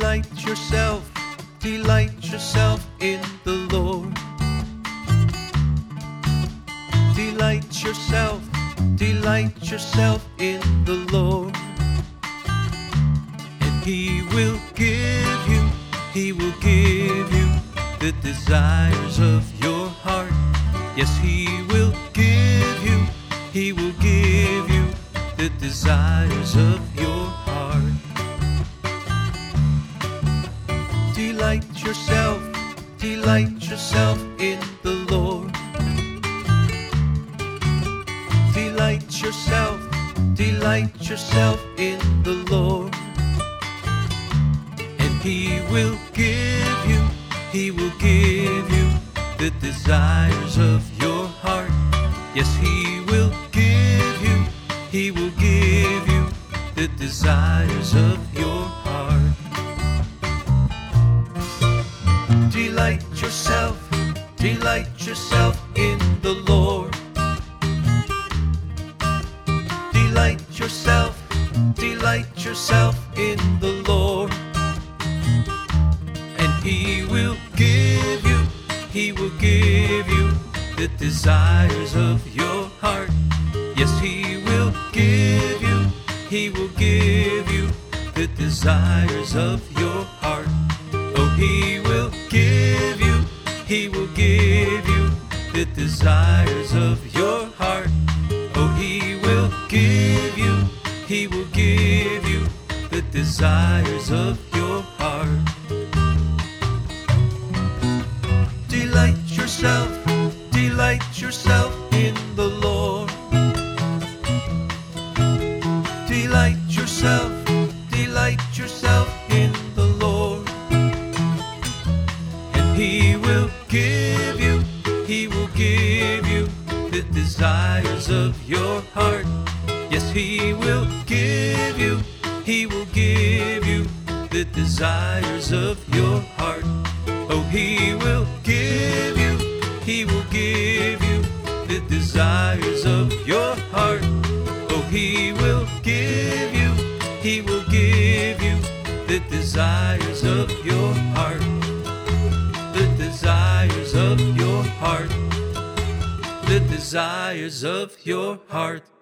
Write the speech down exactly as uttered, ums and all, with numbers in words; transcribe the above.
Delight yourself, delight yourself in the Lord. Delight yourself, delight yourself in the Lord. And He will give you, He will give you the desires of your heart. Yes, He will give you, He will give you the desires of your heart. Delight yourself, delight yourself in the Lord. Delight yourself, delight yourself in the Lord. And He will give you, He will give you the desires of your heart. Yes, He will give you, He will give you the desires of your heart. Delight yourself, delight yourself in the Lord. Delight yourself, delight yourself in the Lord. And He will give you, He will give you the desires of your heart. Yes, He will give you, He will give you the desires of your heart. Oh, He will give you, He will give you the desires of your heart. Oh, He will give you, He will give you the desires of your heart. Delight yourself, delight yourself in the Lord. Delight yourself, delight yourself in the Lord. And He will give you, He will give you the desires of your heart. Yes, He will give you, He will give you the desires of your heart. Oh, He will give you, He will give you the desires of your heart. Oh, He will give you, He will give you the desires of your heart. The desires of your heart. The desires of your heart.